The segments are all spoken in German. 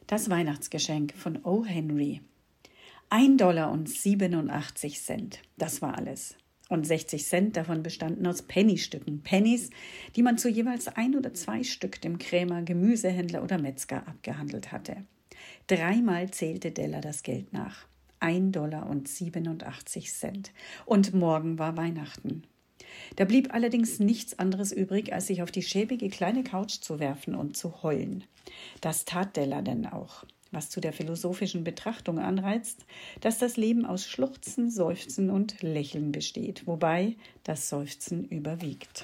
Das Weihnachtsgeschenk von O. Henry. 1,87 $. Das war alles. Und 60 Cent davon bestanden aus Pennystücken. Pennies, die man zu jeweils 1 oder 2 Stück dem Krämer, Gemüsehändler oder Metzger abgehandelt hatte. 3-mal zählte Della das Geld nach. 1,87 $. Und morgen war Weihnachten. Da blieb allerdings nichts anderes übrig, als sich auf die schäbige kleine Couch zu werfen und zu heulen. Das tat Della denn auch, was zu der philosophischen Betrachtung anreizt, dass das Leben aus Schluchzen, Seufzen und Lächeln besteht, wobei das Seufzen überwiegt.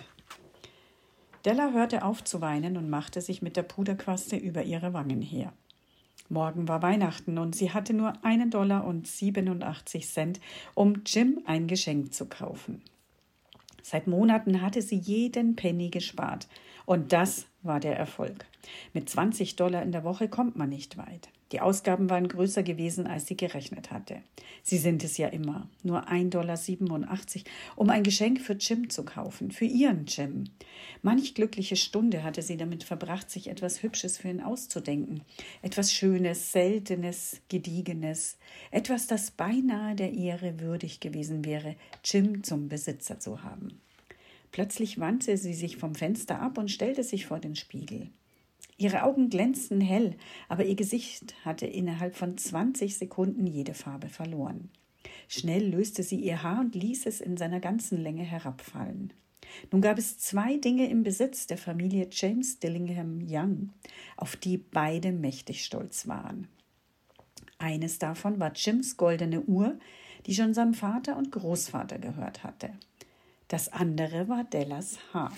Della hörte auf zu weinen und machte sich mit der Puderquaste über ihre Wangen her. Morgen war Weihnachten und sie hatte nur 1,87 $, um Jim ein Geschenk zu kaufen. Seit Monaten hatte sie jeden Penny gespart. Und das war der Erfolg. Mit $20 in der Woche kommt man nicht weit. Die Ausgaben waren größer gewesen, als sie gerechnet hatte. Sie sind es ja immer. Nur 1,87 $, um ein Geschenk für Jim zu kaufen. Für ihren Jim. Manch glückliche Stunde hatte sie damit verbracht, sich etwas Hübsches für ihn auszudenken. Etwas Schönes, Seltenes, Gediegenes. Etwas, das beinahe der Ehre würdig gewesen wäre, Jim zum Besitzer zu haben. Plötzlich wandte sie sich vom Fenster ab und stellte sich vor den Spiegel. Ihre Augen glänzten hell, aber ihr Gesicht hatte innerhalb von 20 Sekunden jede Farbe verloren. Schnell löste sie ihr Haar und ließ es in seiner ganzen Länge herabfallen. Nun gab es 2 Dinge im Besitz der Familie James Dillingham Young, auf die beide mächtig stolz waren. Eines davon war Jims goldene Uhr, die schon seinem Vater und Großvater gehört hatte. Das andere war Dellas Haar.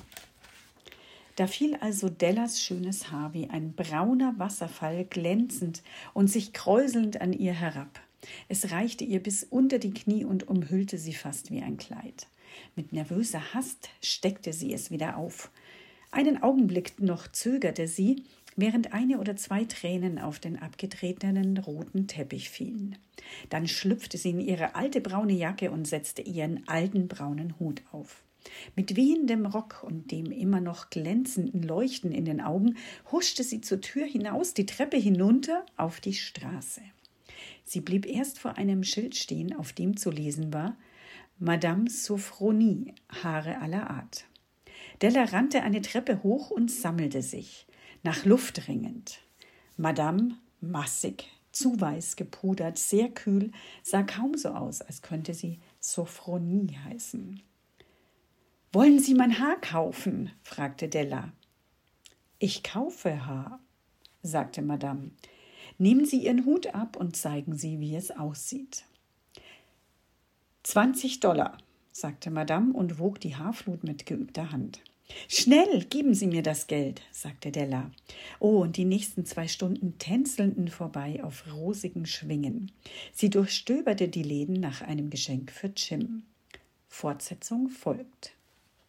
Da fiel also Dellas schönes Haar wie ein brauner Wasserfall glänzend und sich kräuselnd an ihr herab. Es reichte ihr bis unter die Knie und umhüllte sie fast wie ein Kleid. Mit nervöser Hast steckte sie es wieder auf. Einen Augenblick noch zögerte sie, während 1 oder 2 Tränen auf den abgetretenen roten Teppich fielen. Dann schlüpfte sie in ihre alte braune Jacke und setzte ihren alten braunen Hut auf. Mit wehendem Rock und dem immer noch glänzenden Leuchten in den Augen huschte sie zur Tür hinaus, die Treppe hinunter auf die Straße. Sie blieb erst vor einem Schild stehen, auf dem zu lesen war: Madame Sophronie, Haare aller Art. Della rannte eine Treppe hoch und sammelte sich, nach Luft ringend. Madame, massig, zu weiß gepudert, sehr kühl, sah kaum so aus, als könnte sie Sophronie heißen. »Wollen Sie mein Haar kaufen?« fragte Della. »Ich kaufe Haar«, sagte Madame. »Nehmen Sie Ihren Hut ab und zeigen Sie, wie es aussieht.« $20«, sagte Madame und wog die Haarflut mit geübter Hand. »Schnell, geben Sie mir das Geld«, sagte Della. Oh, und die nächsten 2 Stunden tänzelten vorbei auf rosigen Schwingen. Sie durchstöberte die Läden nach einem Geschenk für Jim. Fortsetzung folgt.